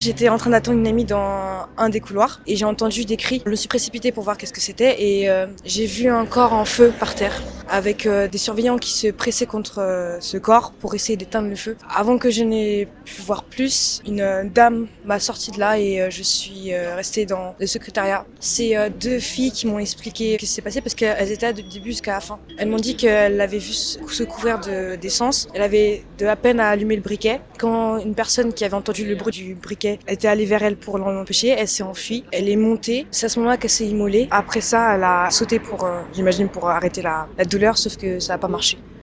J'étais en train d'attendre une amie dans un des couloirs et j'ai entendu des cris. Je me suis précipitée pour voir qu'est-ce que c'était et j'ai vu un corps en feu par terre avec des surveillants qui se pressaient contre ce corps pour essayer d'éteindre le feu. Avant que je n'ai pu voir plus, une dame m'a sorti de là et je suis restée dans le secrétariat. C'est deux filles qui m'ont expliqué ce qui s'est passé parce qu'elles étaient là du début jusqu'à la fin. Elles m'ont dit qu'elles l'avaient vu se couvrir d'essence. Elle avait de la peine à allumer le briquet. Quand une personne qui avait entendu le bruit du briquet était allée vers elle pour l'empêcher, elle s'est enfuie. Elle est montée. C'est à ce moment-là qu'elle s'est immolée. Après ça, elle a sauté pour, j'imagine, pour arrêter la douleur, sauf que ça n'a pas marché.